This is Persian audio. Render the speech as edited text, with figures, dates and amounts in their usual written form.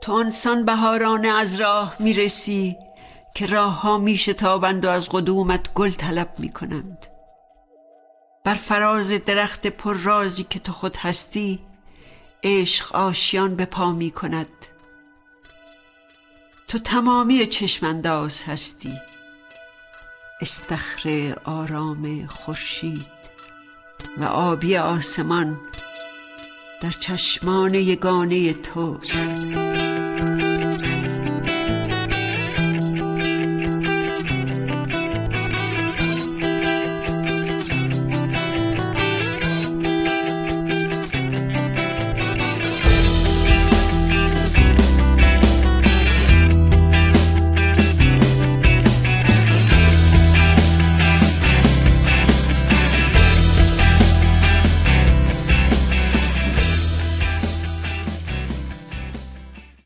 تو آنسان بهارانه از راه میرسی که راه ها میشتابند و از قدومت گل طلب میکنند. بر فراز درخت پر رازی که تو خود هستی عشق آشیان به پا میکند. تو تمامی چشمانداز هستی، استخر آرام خورشید و آبی آسمان در چشمان یگانه توست.